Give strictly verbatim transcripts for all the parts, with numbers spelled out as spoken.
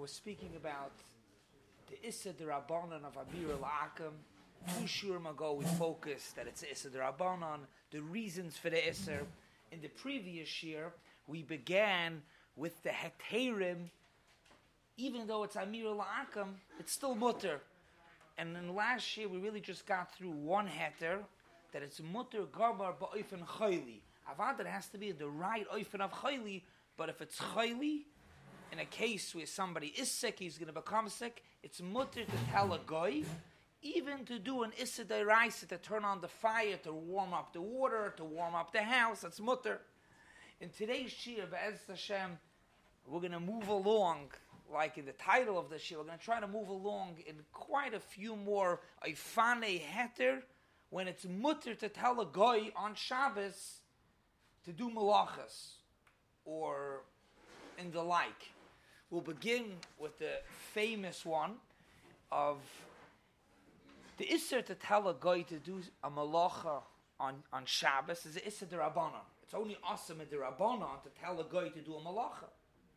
was speaking about the Issa D'Rabbanan of Abir al-Akam. Two shurim ago we focused that it's Issa D'Rabbanan, the reasons for the Issa. In the previous year, we began with the Heterim. Even though it's Amir al-Akam, it's still mutter. And in last year, we really just got through one heter, that it's mutter gabar ba'ofen chayli. Avad, it has to be the right oifen of chayli, but if it's chayli, in a case where somebody is sick, he's going to become sick, it's mutter to tell a goy, even to do an issa deraisa, to turn on the fire, to warm up the water, to warm up the house, that's mutter. In today's shir, Be'ez Hashem, we're going to move along, like in the title of the shir, we're going to try to move along in quite a few more oifane heter, when it's mutter to tell a goy on Shabbos to do malachas, or in the like. We'll begin with the famous one of the Isser to tell a guy to do a malacha on, on Shabbos is the Isser D'Rabbanan. It's only awesome in D'Rabbanan to tell a guy to do a malacha.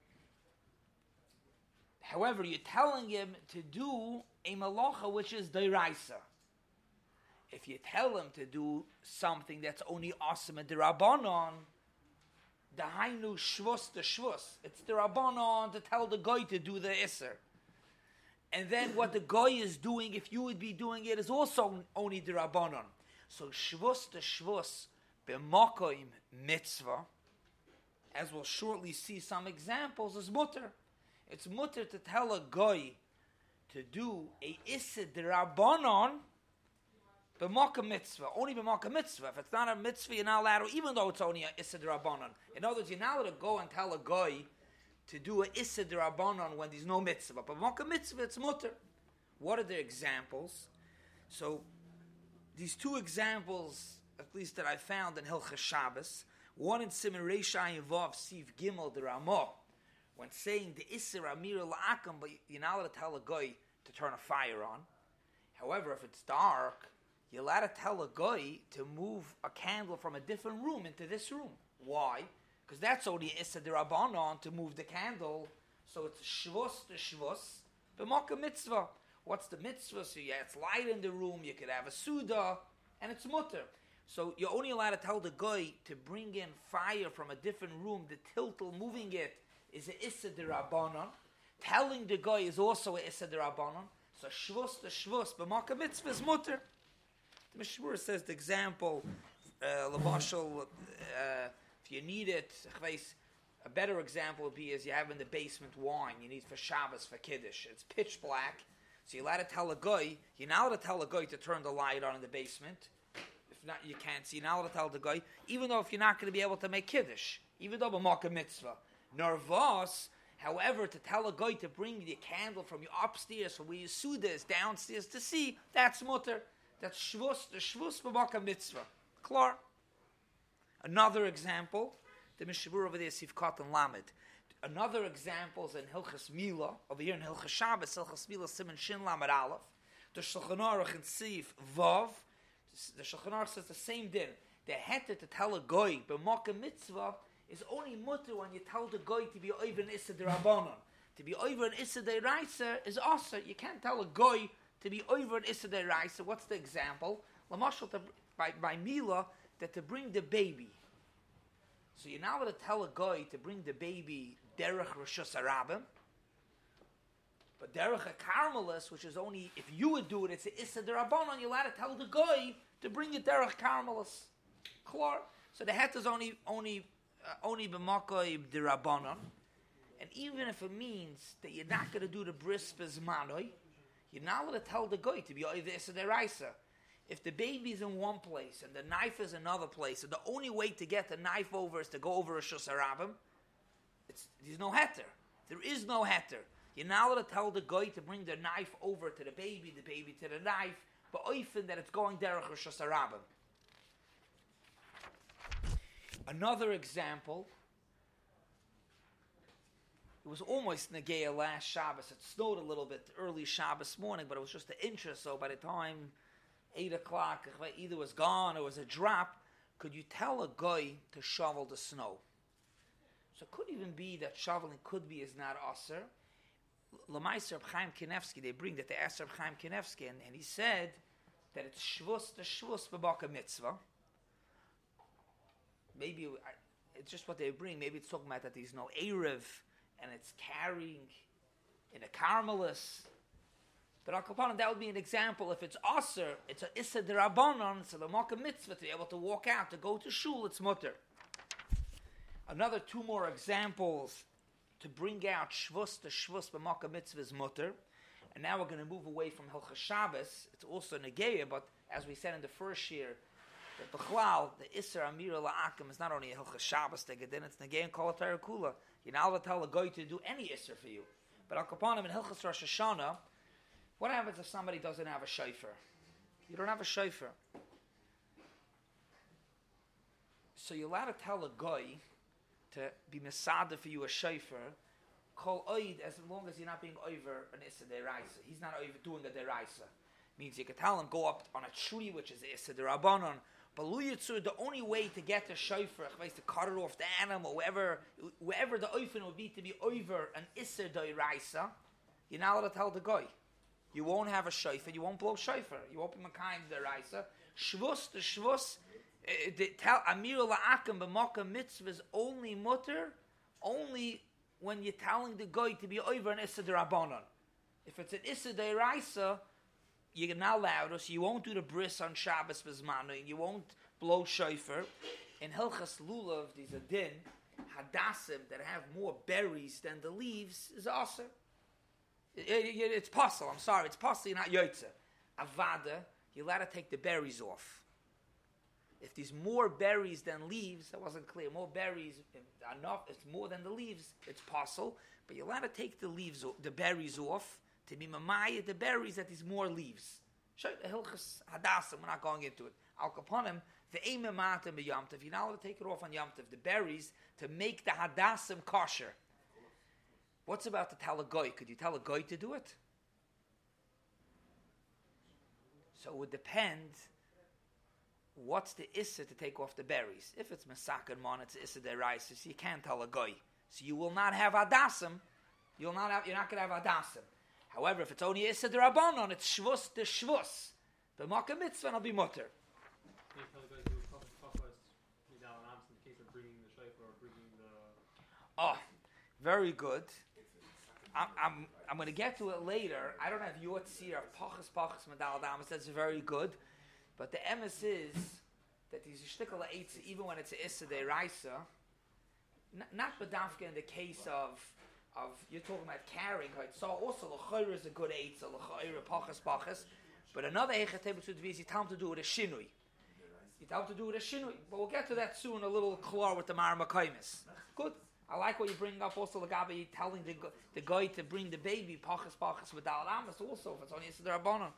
However, you're telling him to do a malacha which is D'Raisa. If you tell him to do something that's only awesome in D'Rabbanan, the hainu shvus the shvus. It's the Rabbanon to tell the guy to do the Isser. And then what the guy is doing, if you would be doing it, is also only the Rabbanon. So shvus the shvus b'makoim mitzvah, as we'll shortly see some examples, is mutter. It's mutter to tell a guy to do a Isser d'Rabbanon b'makom mitzvah, only b'makom mitzvah. If it's not a mitzvah, you're not allowed to, even though it's only a Issa D'Rabbanan. In other words, you're not allowed to go and tell a guy to do a Issa D'Rabbanan when there's no mitzvah. But b'makom mitzvah, it's mutter. What are the examples? So, these two examples, at least that I found in Hilchas Shabbos, one in Siman Reish Ayin Vav Siv Gimel the Ramah, when saying the Issa Amir al-Akam, but you're not allowed to tell a guy to turn a fire on. However, if it's dark, you're allowed to tell a guy to move a candle from a different room into this room. Why? Because that's only Issa D'Rabbanan to move the candle. So it's shvus to shvus, b'makom mitzvah. What's the mitzvah? So yeah, it's light in the room, you could have a suda, and it's mutter. So you're only allowed to tell the guy to bring in fire from a different room. The tiltle moving it is a Issa D'Rabbanan. Telling the guy is also a Issa D'Rabbanan. So shvus to shvus, b'makom mitzvah is mutter. The Mishmur says the example, uh, Labashal, uh, if you need it, a better example would be is you have in the basement wine, you need for Shabbos, for Kiddush. It's pitch black, so you're allowed to tell a guy, you're not allowed to tell a guy to turn the light on in the basement. If not, you can't. So you're not allowed to tell the guy, even though if you're not going to be able to make Kiddush, even though b'makom mitzvah. Nervos, however, to tell a guy to bring the candle from your upstairs, from where your Suda is downstairs to see, that's mutter. That's shvus, the shvus b'makom mitzvah. Klar. Another example, the Mishabur over there, Sivkat and Lamed. Another example is in Hilchas Mila, over here in Hilchas Shabbos, Hilchas Mila, Siman Shin Lamed Aleph. The Shulchan Aruch in Sif Vav, the Shulchan Aruch says the same din. The heter to tell a guy b'makom mitzvah is only mutter when you tell the guy to be over an Issa D'Rabbanan. To be over an Issa D'Raisa is also, you can't tell a guy to be over an Issa D'Raisa. What's the example? Lamashal, by, by Mila, that to bring the baby. So you're now going to tell a guy to bring the baby derech Rishus Harabim, but derech a Carmelis, which is only, if you would do it, it's an Issa D'Rabbanan, you're allowed to tell the guy to bring it derech Carmelis. Klar. So the het is only, only, uh, only b'makom D'Rabbanan, and even if it means that you're not going to do the bris bezmanoi, you're not allowed to tell the guy to be over Issa D'Raisa. If the baby's in one place and the knife is another place, and the only way to get the knife over is to go over a Rishus Harabim, it's there's no heter. There is no heter. You're not allowed to tell the guy to bring the knife over to the baby, the baby to the knife, but often that it's going derech Rishus Harabim. Another example, it was almost Negeya last Shabbos. It snowed a little bit early Shabbos morning, but it was just an inch or so. By the time eight o'clock, either was gone or was a drop, could you tell a guy to shovel the snow? So it could even be that shoveling could be is not aser. Lamaiser Reb Chaim Kanevsky, they bring that they asked Reb Chaim Kanevsky, and, and he said that it's shvus, the shvus b'baka mitzvah. Maybe I, it's just what they bring. Maybe it's talking about that there's no Erev, and it's carrying in a Carmelis. But Al Kapanim, that would be an example. If it's Aser, it's a Issa D'Rabbanon, so the B'maka mitzvah, to be able to walk out, to go to shul, it's mutter. Another two more examples to bring out shvus, the shvus b'maka mitzvah is mutter. And now we're going to move away from Hilchas Shabbos. It's also Negeya, but as we said in the first year, that B'chlal, the Isser Amira La'akim is not only a Hilchas Shabbos Tegedin, it's Negeya and Kol HaTorah Kula. You're not allowed to tell a guy to do any Isser for you. But Al Kapanim in Hilchas Rosh Hashanah, what happens if somebody doesn't have a shofar? You don't have a shofar. So you're allowed to tell a guy to be Masada for you a shofar, call oid, as long as you're not being over an Issa Deraisa. He's not over doing a Deraisa. Means you can tell him, go up on a tree, which is Issa Derabanan. But Luyitzur, the only way to get the shofar, is to cut it off the animal, wherever, wherever the oifen would be to be over an Issa Deraisa, you're not allowed to tell the guy. You won't have a shofar, you won't blow shofar. You won't be Makayim Deraisa. Shvus, the Shvus, Uh, the, tell Amir La'akim b'Makkah mitzvah is only mutter, only when you're telling the guy to be over an Issa D'Rabbanan. If it's an Issa D'Raisa, you're not allowed, so you won't do the bris on Shabbos b'Zmanu, you won't blow shofar. In Hilchas Lulav, there's a din, hadassim that have more berries than the leaves is also. It, it, it, it's possible, I'm sorry, it's possible, you're not yotze. Avada, you're allowed to take the berries off. If there's more berries than leaves, that wasn't clear. More berries, enough. It's more than the leaves. It's possible, but you're allowed to take the leaves, the berries off to be mamaya the berries that there's more leaves. Show the Hilchas Hadassim. We're not going into it. Al Kapanim, the Eimematim b'Yamtiv. You're not allowed to take it off on Yamtiv. The berries to make the Hadassim kosher. What's about to tell a guy? Could you tell a guy to do it? So it would depend. What's the issa to take off the berries? If it's Masak and Mon, it's issa deraisa, so you can't tell a guy. So you will not have Adasim. You'll not have, you're not going to have Adasim. However, if it's only issa derabanan, it's shvus the shvus. The Makkah mitzvah will be mutter. Can you tell the guy to do in the case of bringing the shofar or bringing the... Oh, very good. I'm, I'm, I'm going to get to it later. I don't have your tzir of pachas pachas medal damas. That's very good. But the emes is that these shtikala eitz, even when it's a issa deraisa, not bedafka in the case of of you're talking about carrying. Right? So also l'chayr is a good eitz, l'chayr pachas pachas. But another hechatebet should be is you tell him to do it a shinui. You tell him to do it a shinui. But we'll get to that soon. A little klar with the Maramakamis. Good. I like what you're bringing up. Also, Lagabi telling the the guy to bring the baby pachas pachas with dal amas. Also, if it's only issa derabanan.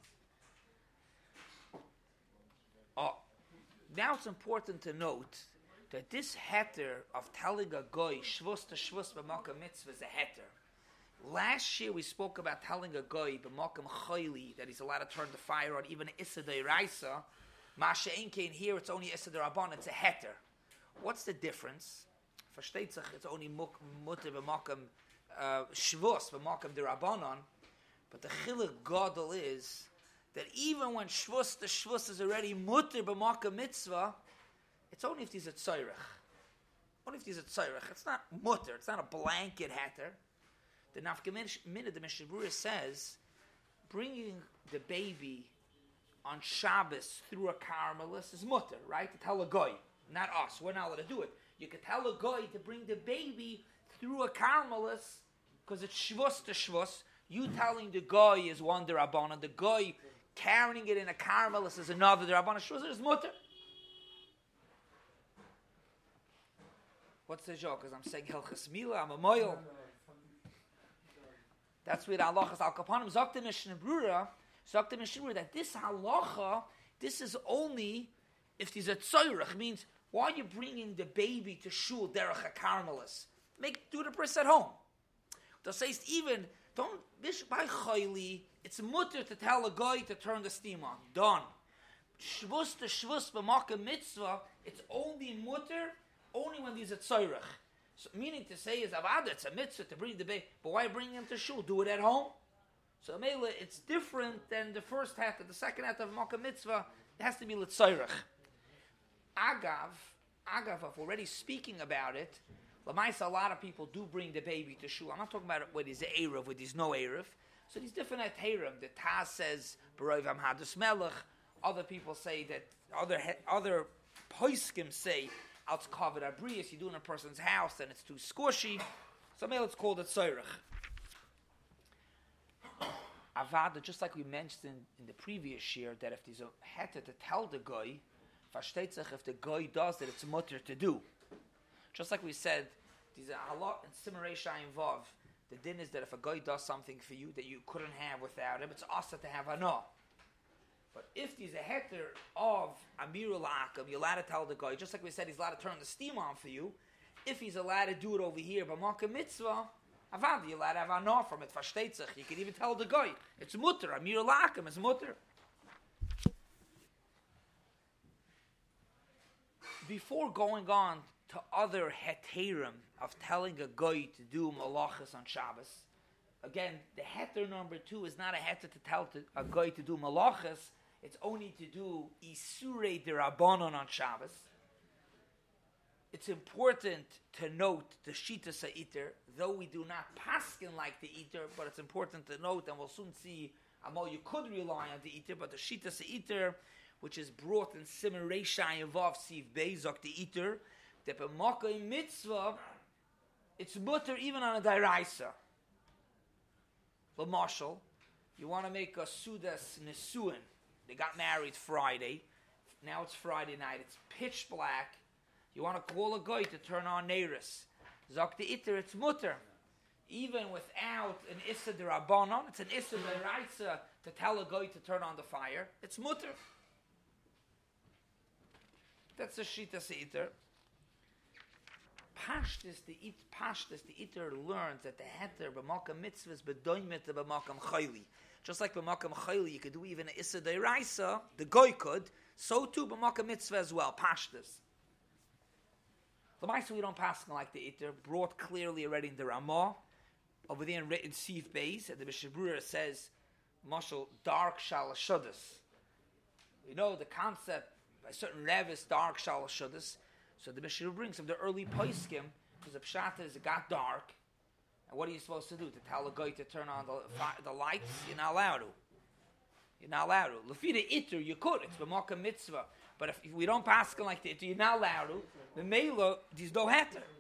Oh, now it's important to note that this heter of telling a guy shvus to shvus b'makam mitzvah is a heter. Last year we spoke about telling a guy b'makam chayli that he's allowed to turn the fire on, even issa deraisa. Masha inke in here it's only issa derabban, it's a heter. What's the difference? Versteht sich, it's only mutter b'makam shvus b'makam derabbanon, but the chiluk gadol is that even when shvus, the shvus is already mutter b'makam mitzvah, it's only if there's a tzairich. Only if there's a tzairich. It's not mutter. It's not a blanket heter. The nafkamina, the Mishnah Berurah says, bringing the baby on Shabbos through a Carmelis is mutter, right? To tell a guy, not us. We're not allowed to do it. You could tell a guy to bring the baby through a Carmelis because it's shvus to shvus. You telling the guy is one derabbanan. The guy carrying it in a Carmelis is another derabbanan. Shvus is mutter. What's the joke? Because I'm saying Hilchas Mila, I'm a moil. That's where the halacha is al kapanim. Zok the Mishnah Berurah, zok the Mishnah Berurah that this halacha, this is only if there's a tzairach. Means why are you bringing the baby to shul derech a Carmelis? Make do the bris at home. That says even don't bish by chayli. It's mutter to tell a guy to turn the steam on. Done. Shvus to shvus b'makam mitzvah. It's only mutter only when there's a tzairach. So, meaning to say is avada, it's a mitzvah to bring the baby, but why bring him to shul? Do it at home. So Mela, it's different than the first half of the second half of Makkah mitzvah. It has to be litzayrach. Agav, Agav, if we're already speaking about it, Lamaisa, a lot of people do bring the baby to shul. I'm not talking about it when there's Erev, when there's no Erev. So these different at Herim. The Taz says, B'roiv Amhadus Melech. Other people say that, other other Poiskim say, Alts Kavod Abrius, you do it in a person's house, and it's too squishy. So Mela, it's called a Tzayrach. Avada, just like we mentioned in, in the previous year, that if there's a heter to tell the guy, versteht sich, if the guy does it, it's mutter to do. Just like we said, there's a lot in Simarei Shayim Vav. The din is that if a guy does something for you that you couldn't have without him, it's asa to have anah. But if there's a heter of Amirul Akam, you're allowed to tell the guy, just like we said, he's allowed to turn the steam on for you. If he's allowed to do it over here, but Makkah mitzvah, Avad, you're allowed to have anah from it. Versteht sich. You can even tell the guy, it's mutter. Amirul Akam is mutter. Before going on to other heterim of telling a guy to do malachas on Shabbos, again, the heter number two is not a heter to tell to, a guy to do malachas. It's only to do isurei derabanan on Shabbos. It's important to note the shita sa'iter, though we do not paskin like the eater, but it's important to note, and we'll soon see, Amo, you could rely on the eater, but the shita sa'iter, which is brought in Simarei Shayim Vav Siv Beizok, the eater, that b'makkah mitzvah, it's mutter even on a dairaisa. L'mashal, you want to make a sudas nesuin. They got married Friday. Now it's Friday night. It's pitch black. You want to call a guy to turn on neiris. Zok the iter, it's mutter. Even without an issa d'rabbanon, it's an issa d'raisa to tell a guy to turn on the fire. It's mutter. That's the shita seiter. Pashtus, the it Pashtus, the iter learns that the heter b'makam mitzvahs b'doimet b'makam chayli. Just like b'makam chayli, you could do even an issa d'raisa. The guy could. So too b'makam mitzvah as well. Pashtus. The Maisa we don't pass like the iter, brought clearly already in the Ramah, over there in written Sif Beis, and the Mishabura says, Mashal, dark shalashudas. You know the concept, by certain Revis, dark shalashudas. So the Mishabura brings from the early Poiskim, because the Pshata is it got dark, and what are you supposed to do? To tell a guy to turn on the, the lights? You're not allowed to. You're not allowed to. Lefida iter, you could, it's b'makam mitzvah. But if, if we don't pass like the iter, you're not allowed to. The Mela, there's no heter. Then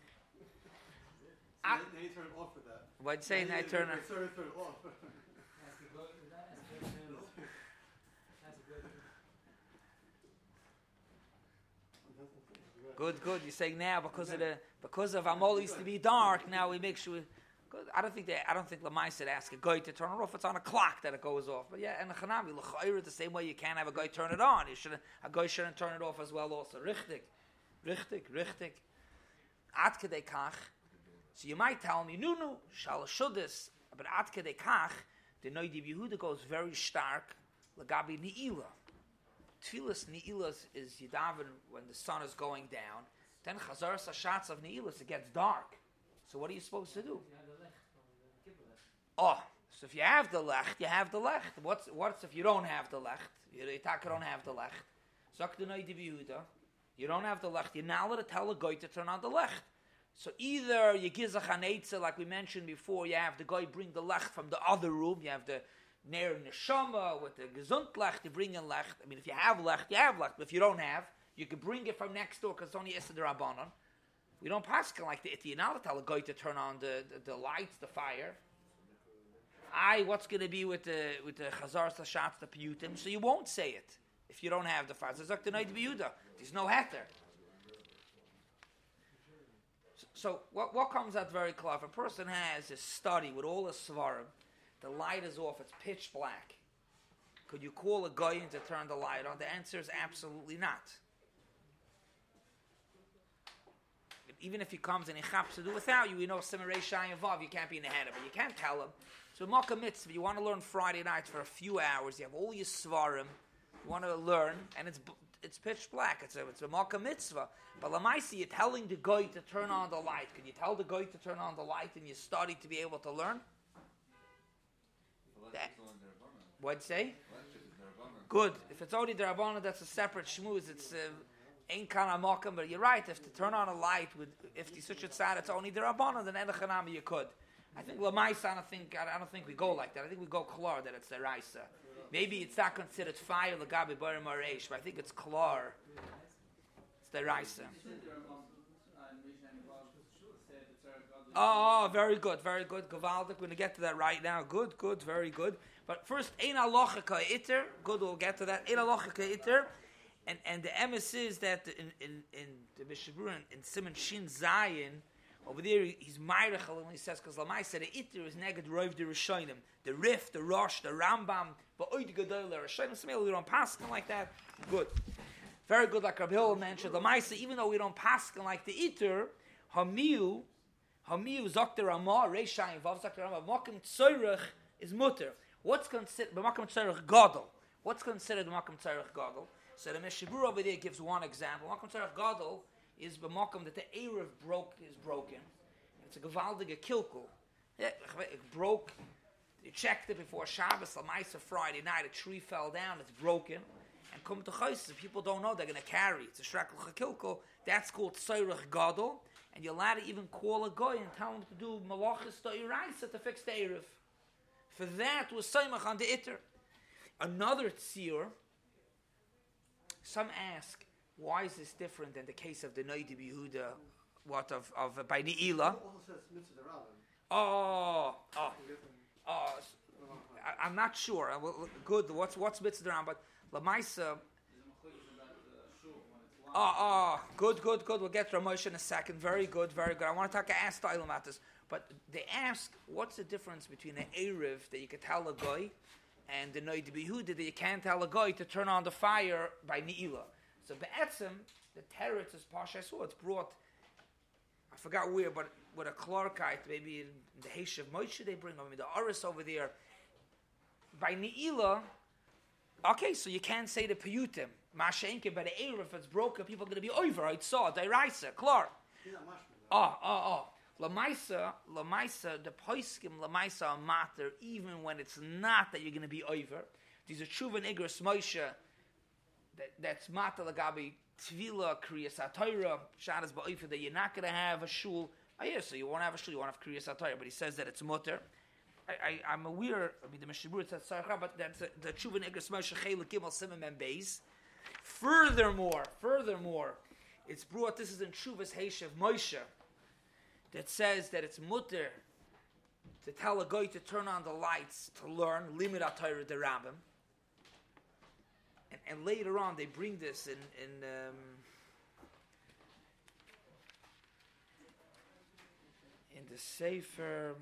you turn it off with that. What'd you say? Now I turn it. Turn it off. Good, good. You're saying now because of the because of Amol used to be dark. Now we make sure. Good. I don't think that. I don't think Lamai said ask a guy to turn it off. It's on a clock that it goes off. But yeah, and the Chanami l'chayr the same way you can't have a guy turn it on. You should a guy shouldn't turn it off as well. Also, richtig, richtig, richtig. Ad kedei kach. So you might tell me, no, no, shalashudas. But ad kedei kach, the Noidi Yehuda goes very stark. Lagabi niila. Tfilas ni'ilas is Yidavin when the sun is going down. Then Chazar Sashatz of ni'ilas, it gets dark. So what are you supposed to do? Oh, so if you have the lecht, you have the lecht. What's what's if you don't have the lecht? You don't have the lecht. Zok the Noidi Yehuda, you don't have the lecht. You're not allowed to tell a guy to turn on the lecht. So either you give a chanetza, like we mentioned before, you have the guy bring the lecht from the other room. You have the Ner Neshama with the Gesund Lecht, you bring in Lecht. I mean, if you have Lecht, you have Lecht. But if you don't have, you can bring it from next door because it's only Issa D'Rabbanan. We don't pass like the Iti. You're not to tell a guy to turn on the, the, the lights, the fire. I, what's going to be with the with the Chazar Sashatz, the Piyutim? So you won't say it if you don't have the fire. So there's no heter. So, so what, what comes out very clear? If a person has a study with all the Svarim, the light is off, it's pitch black. Could you call a guy in to turn the light on? The answer is absolutely not. Even if he comes and he chaps to do without you, you know, Simarei Shayim Vav, you can't be in the head of it. You can't tell him. So Makkah mitzvah, you want to learn Friday nights for a few hours, you have all your svarim, you want to learn, and it's it's pitch black. It's a it's a Makkah mitzvah. But Lamaisi, you're telling the guy to turn on the light. Can you tell the guy to turn on the light and you study to be able to learn? That, what'd you say? Good. If it's only the Rabbanah, that's a separate shmooze. It's ain't kind of Makkah, but you're right. If to turn on a light with if the such a side, it's only the Rabbanah, then Edachanami you could. I think Lamaisa, I don't think I don't think we go like that. I think we go klar that it's the Raisa. Maybe it's not considered fire Lagabi Barim Areish, but I think it's klar. It's the Raisa. Oh, oh, very good, very good. Gavaldik, we're going to get to that right now. Good, good, very good. But first, Ein Alocha Ka Iter. Good, we'll get to that. Ein Alocha Ka Iter. And and the emes is that in in in the Mishabur in, in Simon Shin Zayin over there he's Meirach when he says because Lamai said the Iter is neged Rov the Rishonim, the Rif, the Rosh, the Rambam, but Oid Gadol the Rishonim. Some we don't paskin like that. Good, very good. Like Rabbi Hillel mentioned, Lamai said even though we don't paskin like the Iter, Hamiu, Hamiu Zokter Ramah Reishayim Vav Zokter Ramah Makom Tzorich is mutter. What's considered Makom Tzorich Gadol? What's considered Makom Tzorich Gadol? So the Mishabur over there gives one example. Makom Tzarech Gadol is b'makom that the Erev broke is broken. It's a gevaldige kilkul. It broke. You checked it before Shabbos, Lamaisa Friday night. A tree fell down. It's broken. And come to Chayis, people don't know they're going to carry. It's a shrekel kilkul. That's called Tzarech Gadol. And you're allowed to even call a guy and tell him to do malachas to Iraisa to fix the Erev. For that was Saimach on the Itter. Another tzir. Some ask, why is this different than the case of the Noidi Yehuda, what of, of uh, by Ne'ilah? Oh, oh, oh, I, I'm not sure. I will, good, what's what's Mitzvah Ram, but Lamaisa. Oh, oh, good, good, good. We'll get to Ramosh in a second. Very good, very good. I want to talk to ask Tyler about this, but they ask, what's the difference between an Erev that you could tell a guy and the Noid Behuda that you can't tell a guy to turn on the fire by Ne'ilah. So Be'etzim, the teretz is Pasha Yisrael. It's brought, I forgot where, but with a Clarkite, maybe in the Heshav Moshe they bring, or maybe the Aris over there. By Ne'ilah, okay, so you can't say the Piyutim. Masha'enke, by the Erev, if it's broken, people are going to be over. I saw, Dairaisa, Clark. Oh, oh, oh. Lamaisa, Lamaisa, the Poiskim, Lamaisa are matter, even when it's not that you're going to be over. These are Tshuva and Igros Moshe, that, that's matter lagabi Tvila, Kriyas HaTorah, Shadas Ba'ofer, that you're not going to have a shul. Oh yeah, so you won't have a shul, you won't have Kriyas HaTorah, but he says that it's mutter. I, I, I'm aware, I mean, the Mishabur says Sarcha, but that's a, the Tshuva and Igros Moshe, Chelik Gimel Simon and Beis. Furthermore, furthermore, it's brought, this is in Tshuva's Heshav Moshe, that says that it's mutter to tell a guy to turn on the lights to learn limit atayra de rabbim, and, and later on they bring this in in um, in the Sefer.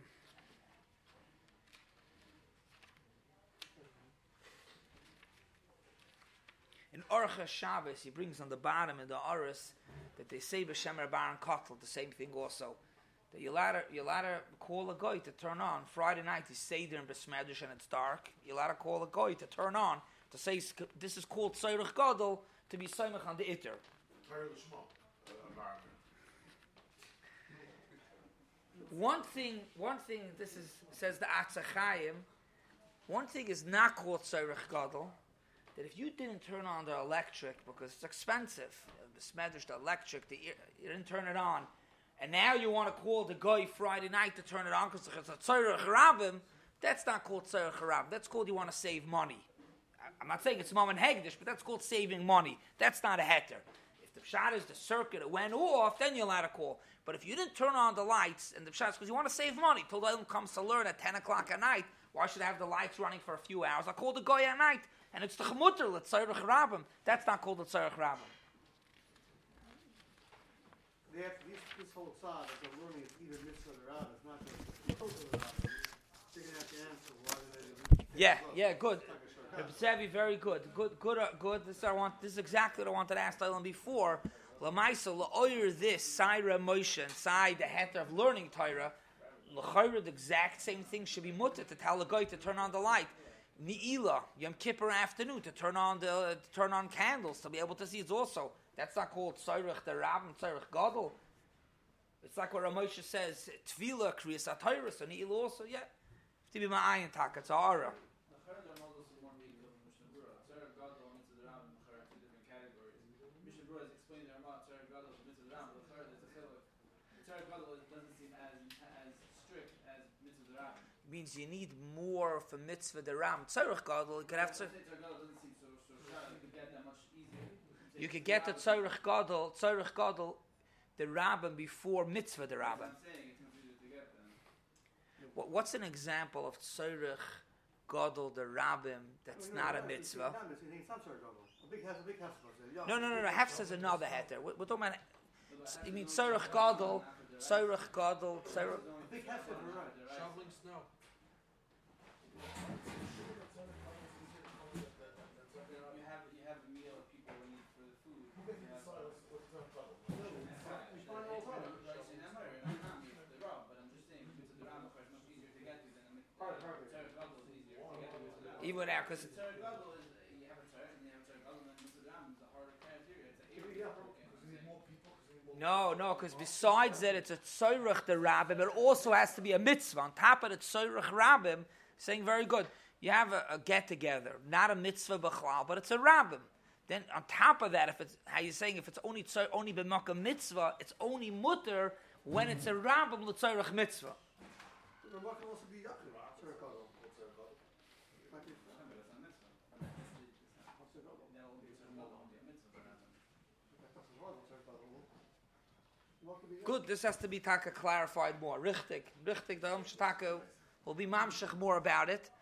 In Orcha Shabbos, he brings on the bottom in the Aris that they say b'Shem Rabban Kotl, the same thing also. That you'll have to, you'll have to call a guy to turn on. Friday night is Seder and Besmedrish and it's dark. You'll have to call a guy to turn on, to say this is called Tzarech Gadol, to be Saimach on the Itter. One thing, one thing, this is, says the Atzah Chaim, one thing is not called Tzarech Gadol, that if you didn't turn on the electric, because it's expensive, the Besmedrish, the electric, the, you didn't turn it on, and now you want to call the guy Friday night to turn it on because it's a Tzarech Rabbim, that's not called Tzarech Rabbim. That's called you want to save money. I'm not saying it's Mom and Hegdish, but that's called saving money. That's not a heter. If the pshat is the circuit, it went off, then you'll have to call. But if you didn't turn on the lights, and the pshat is because you want to save money, till the Olam comes to learn at ten o'clock at night, why should I have the lights running for a few hours? I'll call the guy at night, and it's the Chemutter, the Tzarech Rabbim. That's not called the Tzarech Rabbim. They have, this, this whole side that they're learning is either mitzvah or out. It's not just total or out. They're going to have to answer why they Yeah, yeah, good. Sevi, very good. Good, good, uh, good. This I want. This is exactly what I wanted to ask Dylan before. Lamaisa la'oyer this Saira Moshe and Sai the heter of learning Torah. L'chayra the exact same thing should be mutter to tell a guy to turn on the light. Ni'ila, Yom Kippur afternoon, to turn on the to turn on candles, to be able to see. It's also, that's not called Tzorech the Rabbim, Tzorech Gadol. It's like what Ramosha says, Tefillah, Kriyas HaTorah, so Ni'ila also, yeah. To be ma'ayin tak, it's Ara. Means you need more for mitzvah the ram. Tzorech Gadol, you could have to. You could get the Tzorech Gadol, Tzorech Gadol, the rabbin before mitzvah the rabbin. What, what's an example of Tzorech Gadol the rabbin that's not a mitzvah? No, no, no, no. Hefs is another heter. We're, we're talking about. You mean Tzorech Gadol, Tzorech Gadol, Tzorech. Shoveling snow. You have you have a meal of people who need for the food. You have, uh, Even now, because no, no, because besides that, it's a tzorech the rabbim. It also has to be a mitzvah on top of the tzorech rabbim. Saying very good. You have a, a get together, not a mitzvah b'chlal, but it's a rabbim. Then on top of that, if it's how you saying if it's only tzor, only b'makam mitzvah, it's only mutter when it's a rabbim l'tzorech mitzvah. Good, this has to be taka clarified more. Richtig, richtig, the Amshataka will be mamshach more about it.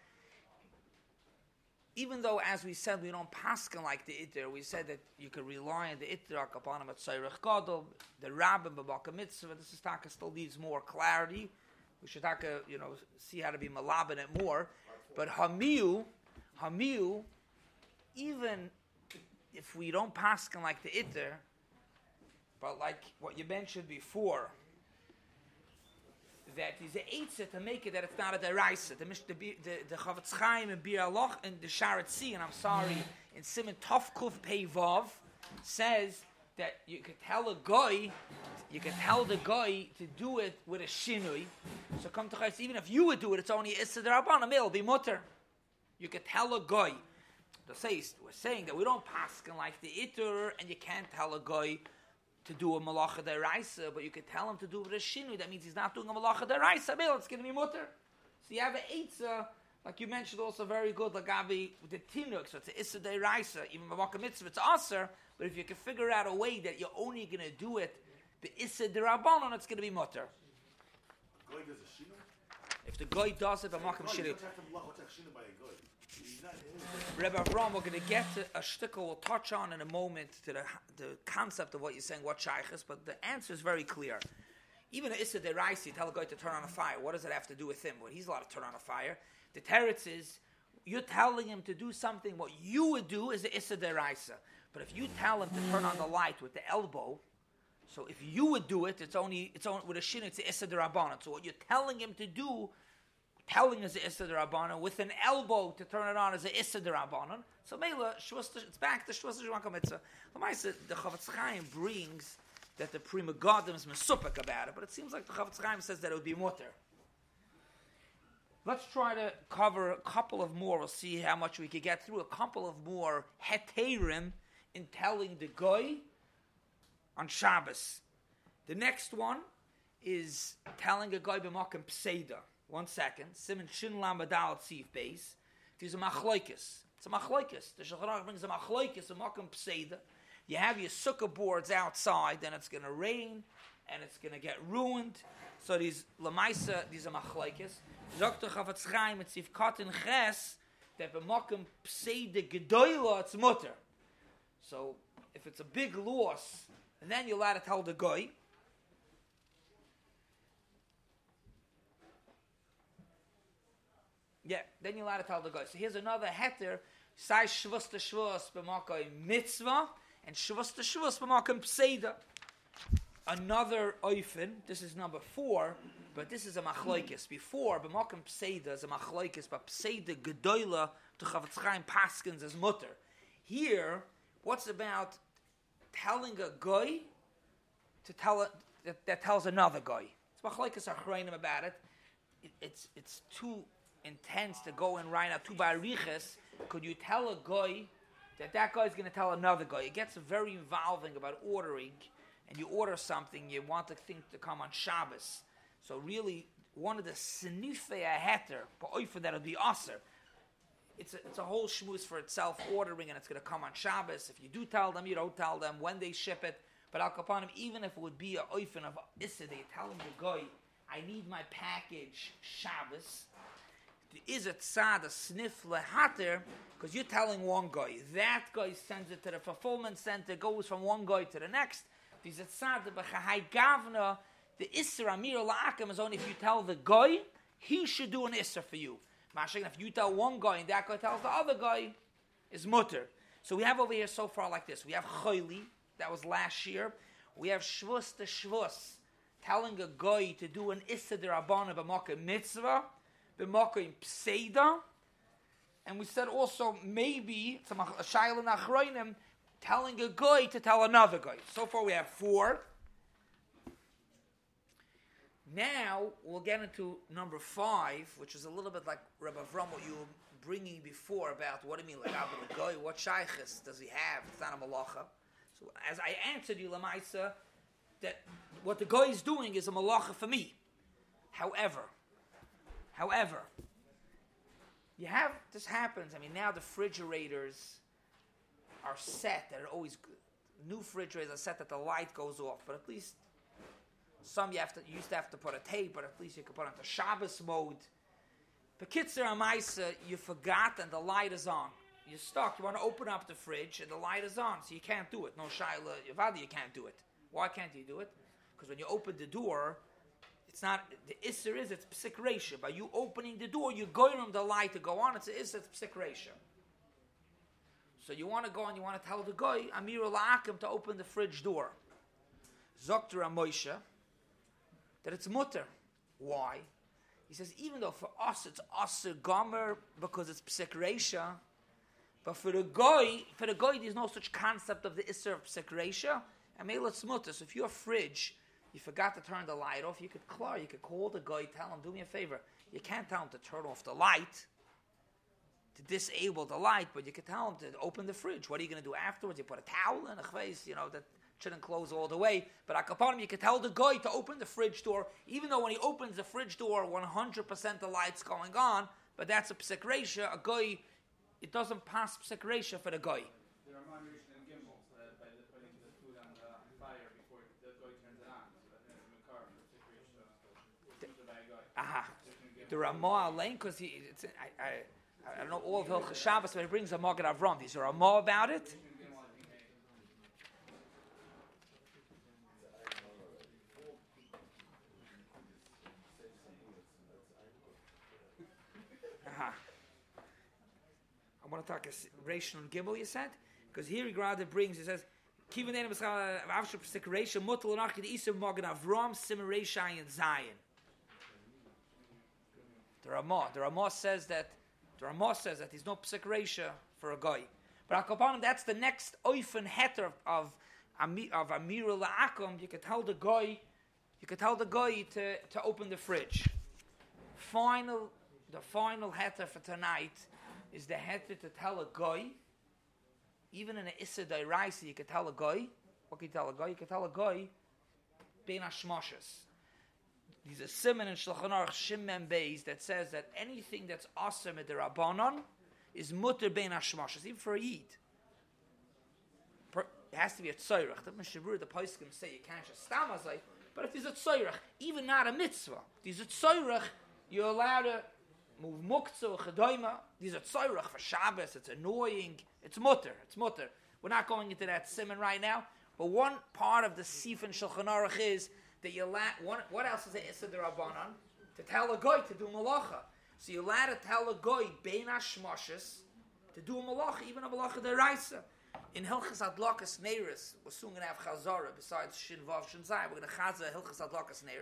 Even though, as we said, we don't paskin like the Itter, we said that you could rely on the Itter upon him at Tzorech Gadol, the Rabbim, B'Baka Mitzvah. This is taka still needs more clarity. We should taka, you know, see how to be malabin it more. But Hamiu, Hamiu, even if we don't paskin like the Itter, but like what you mentioned before, that he's a eitzah to make it that it's not a deraisa. The the the, the Chavetz Chaim and Bir Aloch and the Sharet Si, and I'm sorry, in Simon Tov Kuf Pei Vav says that you could tell a guy, you could tell the guy to do it with a shinui. So come to Chayes, even if you would do it, it's only Issa D'Rabbanan, it'll be mutter. You could tell a guy. The says we're saying that we don't paskin like the Itur, and you can't tell a guy to do a malacha deraisa, but you could tell him to do it with a shinui. That means he's not doing a malacha deraisa. It's going to be mutter. So you have an eitzah, like you mentioned, also very good. Like Gabi with the tinuk, so it's an issa deraisa. Even malach mitzvah, it's aser. But if you can figure out a way that you're only going to do it the issa derabanan, it's going to be mutter. If the guy does it, malach shinui. Rebbe Avram, we're going to get to a shtickle we'll touch on in a moment to the, the concept of what you're saying, what shaykhis, but the answer is very clear. Even an Issa Deraisi, tell a guy to turn on a fire, what does it have to do with him? Well, he's allowed to turn on a fire. The teretz is, you're telling him to do something, what you would do is the Issa Deraisa. But if you tell him to turn on the light with the elbow, so if you would do it, it's only, it's only with a shin, it's the Issa Derabanan. So what you're telling him to do, telling is the Issa D'Rabbanan, with an elbow to turn it on is the Issa D'Rabbanan. So Mela, it's back to Shvus Shvanka Mitzvah. The Chavetz Chaim brings that the Prima Godim is mesupik about it, but it seems like the Chavetz Chaim says that it would be mutter. Let's try to cover a couple of more. We'll see how much we could get through. A couple of more heterim in telling the goy on Shabbos. The next one is telling a goy b'makom pseida. One second. Simon Shin Lamadal Tzif base. There's a machloikis. It's a machloikis. The Shulchan Aruch brings a machloikis, a makom pseida. You have your sukkah boards outside, then it's going to rain, and it's going to get ruined. So these lamaisa, these are machloikis. Zokter Chavetz Chaim et Tzif Katan Ches that the makom pseida gedoyla it's mutter. So if it's a big loss, and then you're allowed to tell the guy. Yeah, then you're allowed to tell the guy. So here's another heter. Sai shvus to shvus b'makom mitzvah and shvus to shvus b'makom pseida. Another oifen. This is number four. But this is a machloikis. Before, b'makom pseida is a machloikis, but pseida gedoyla to Chavetz Chaim paskins as mutter. Here, what's about telling a guy to tell a, that, that tells another guy? It's machloikis achreinim about it. it. It's it's too intense to go and write out two bariches. Could you tell a guy that that guy is going to tell another guy? It gets very involving about ordering, and you order something, you want the thing to come on Shabbos. So really, one of the sinifei heter, but that would be aser. It's a, it's a whole shmuz for itself, ordering, and it's going to come on Shabbos. If you do tell them, you don't tell them when they ship it. But al kapanim, even if it would be a oifen of issa, they tell him the guy, I need my package Shabbos. There is a tzad, a sniff lehater, because you're telling one guy. That guy sends it to the fulfillment center, goes from one guy to the next. There's a tzad, the b'chahai gavna. The Isser Amir La'akim is only if you tell the guy, he should do an Isser for you. Masha'in, if you tell one guy and that guy tells the other guy, is mutter. So we have over here so far like this. We have Chayli, that was last year. We have Shvus to Shvus, telling a guy to do an Isser D'Rabbanan b'Makom Mitzvah, b'Makom Pseida. And we said also, maybe, some Shayla Nachroinim, telling a guy to tell another guy. So far we have four. Now, we'll get into number five, which is a little bit like Rabbi Avram, what you were bringing before about what do you mean, like Abba the Goy, what shaykhis does he have? It's not a malacha. So, as I answered you, Lamaisa, that what the guy is doing is a malacha for me. However, however, you have, this happens, I mean, now the refrigerators are set, they're always good. New refrigerators are set that the light goes off, but at least some you have to you used to have to put a tape, but at least you could put it into Shabbos mode. Bekitzer Amaisa, you forgot and the light is on. You're stuck. You want to open up the fridge and the light is on, so you can't do it. No Shaila, Yavadi, you can't do it. Why can't you do it? Because when you open the door, it's not, the Isser is, it's Psik Reisha. By you opening the door, you're going from the light to go on, it's a Isser, it's Psik Reisha. So you want to go and you want to tell the guy, Amir La'akim, to open the fridge door. Zokter Moshe, that it's mutter. Why? He says, even though for us it's aser gomer because it's psek reisha, but for the guy, for the guy there's no such concept of the isser of psek reisha, and maybe it's mutter. So if your fridge, you forgot to turn the light off, you could clear, you could call the guy, tell him, do me a favor. You can't tell him to turn off the light, to disable the light, but you could tell him to open the fridge. What are you going to do afterwards? You put a towel in a face, you know, that shouldn't close all the way, but akapanim, you could tell the guy to open the fridge door, even though when he opens the fridge door, one hundred percent the light's going on, but that's a psek reisha. A guy, it doesn't pass psek reisha for the guy. There are more rishon and gimbals uh, by the, putting the food on the fire before the guy turns it on, so that there's a car for psek reisha. It's by a guy. Aha. The Ramah Lane, because he, it's, I, I, I don't know all of Hilchos Shabbos, but he brings a Magen Avram. Is there a Ramah about it? I want to talk a Ration and Gimel, you said? Because here he rather brings, he says, Kivan Enem B'schal Avshar P'sik Ration, Mutal and Achid Isam Magen Avram, Sim Reishai and Zion. The Ramah, the Ramah says that, the Ramah says that there's no P'sik Reisha for a guy. But Akapanim, that's the next oifen heter of, of, of Amir La'akum. You could tell the guy, you could tell the guy to, to open the fridge. Final, the final heter for tonight is the heter to tell a guy, even in an Issa Dairaisa, you could tell a guy, what can you tell a guy? You could tell a guy, Ben Hashmoshes. There's a simon in Shulchan Aruch Shimon Beis that says that anything that's awesome at the Rabbanon is mutter Ben Hashmoshes, even for a Yid. It has to be a tzairach. The Mishabur, the Paiskim say you can't just stamazai, but if there's a tzairach, even not a mitzvah, there's a tzairach, you're allowed to move muktzah, chedoima. These are tzairach for Shabbos. It's annoying. It's mutter. It's mutter. We're not going into that simon right now. But one part of the Sif and Shulchan Aruch is that you allow. One, what else is it? Issa D'Rabbanan to tell a guy to do malacha. So you're allowed to tell a guy bein hashmoshes to do a malacha, even a malacha deraisa. In Hilchas Adlakas Neiris, we're soon going to have Chazara besides Shin Vav Shin Zay. We're going to Chazar Hilchas Adlakas Neiris.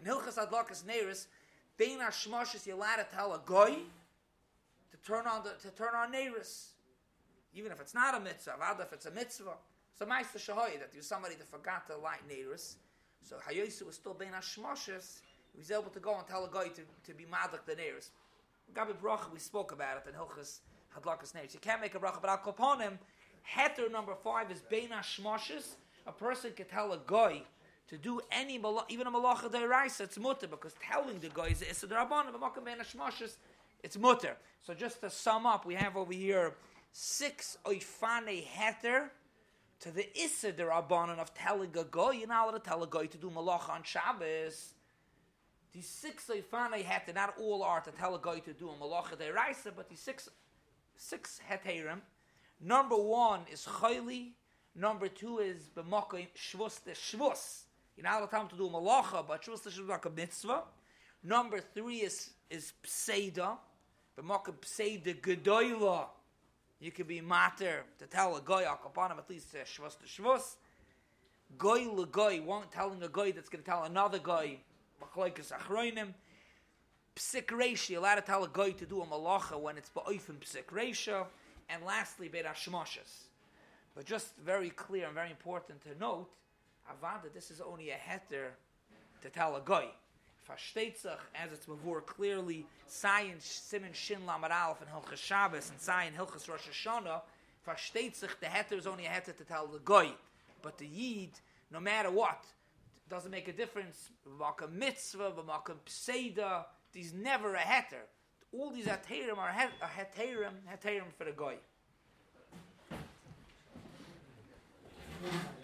In Hilchas Adlakas Neiris, Bein HaShmoshes, you're allowed to tell a goy to turn on the, to turn on Neiris. Even if it's not a mitzvah, rather if it's a mitzvah. So Meister Shahoy, that there's somebody that forgot to light Neiris. So Hayosu was still Bein HaShmoshes. He was able to go and tell a guy to, to be madlik the Neiris. Gabi bracha, we spoke about it in Hilchas Hadlakas Neiris. You can't make a bracha, but I'll call upon him. Heter number five is Bein HaShmoshes. A person can tell a guy to do any malach, even a malacha deraisa, it's mutter, because telling the guy is the issa derabbanan, but makam bein hashmoshes, it's mutter. So just to sum up, we have over here six oifane heter to the issa derabbanan of telling a guy. You're not allowed to tell a guy to do malacha on Shabbos. These six oifane heter, not all are to tell a guy to do a malacha deraisa, but these six six heterim. Number one is chayli. Number two is b'makom shvus de shvus. You're not allowed to tell him to do a malacha, but shvus de shvus is like a mitzvah. Number three is is pseida. B'makom pseida gedoyla. You could be mater to tell a guy upon him at least shvus de shvus. Goy le goy, one telling a guy that's going to tell another guy. Machlokes achronim. Psik reisha, you're allowed to tell a guy to do a malacha when it's ba'oifim psik reisha. And lastly, bein hashmoshes. But just very clear and very important to note, avada, this is only a heter to tell a guy. Fashteitzach, as it's before clearly, Sayin Simin Shin Lamar Aleph and Hilchas Shabbos and Sayin Hilchas Rosh Hashanah, Fashteitzach, the heter is only a heter to tell the guy. But the Yid, no matter what, doesn't make a difference. V'makam mitzvah, v'makam pseida, there's never a heter. All these heterim are heterim, heterim for the guy. Yeah.